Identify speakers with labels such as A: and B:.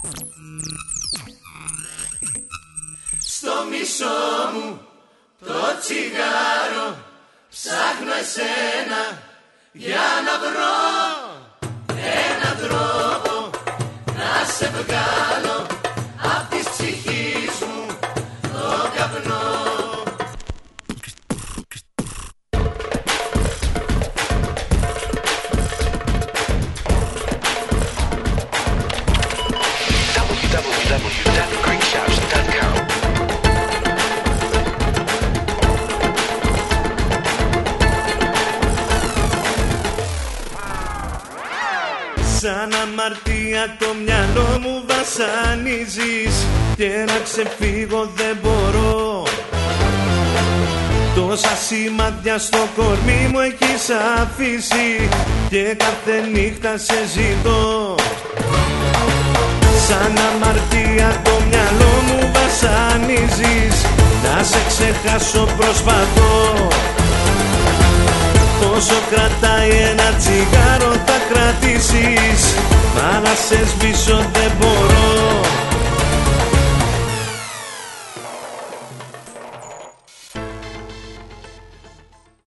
A: Στο μισό μου το τσιγάρο ψάχνω εσένα για να βρω έναν τρόπο να σε βγάλω απ' της ψυχής μου το καπνό.
B: www.greenshops.com.
A: Σαν αμαρτία το μυαλό μου βασανίζεις και να ξεφύγω δεν μπορώ. Τόσα σημάδια στο κορμί μου έχεις αφήσει και κάθε νύχτα σε ζητώ. Σαν αμαρτία το μυαλό μου βασανίζεις, να σε ξεχάσω προσπαθώ. Όσο κρατάει ένα τσιγάρο θα κρατήσεις, μα να σε σβήσω δεν μπορώ.